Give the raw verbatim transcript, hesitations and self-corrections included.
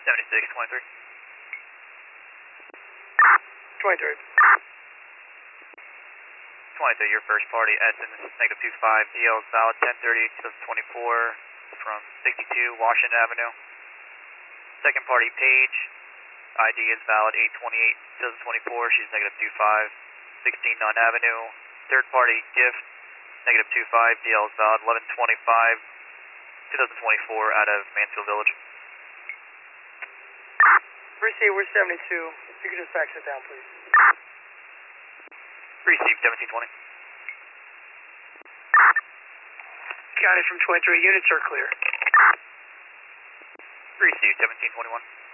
seventy-six twenty-three. twenty-three. twenty-three, your first party, Essence, negative two five, D L is valid ten thirty twenty twenty-four from sixty-two Washington Avenue. Second party, Paige, I D is valid eight twenty-eight twenty twenty-four, she's negative two five, sixteen Nunn Avenue. Third party, Gift, negative two five, D L is valid eleven twenty-five twenty twenty-four out of Mansfield Village. Receive, we're seventy-two. If you could just fax it down, please. Receive seventeen twenty. Got it from twenty-three. Units are clear. Receive seventeen twenty-one.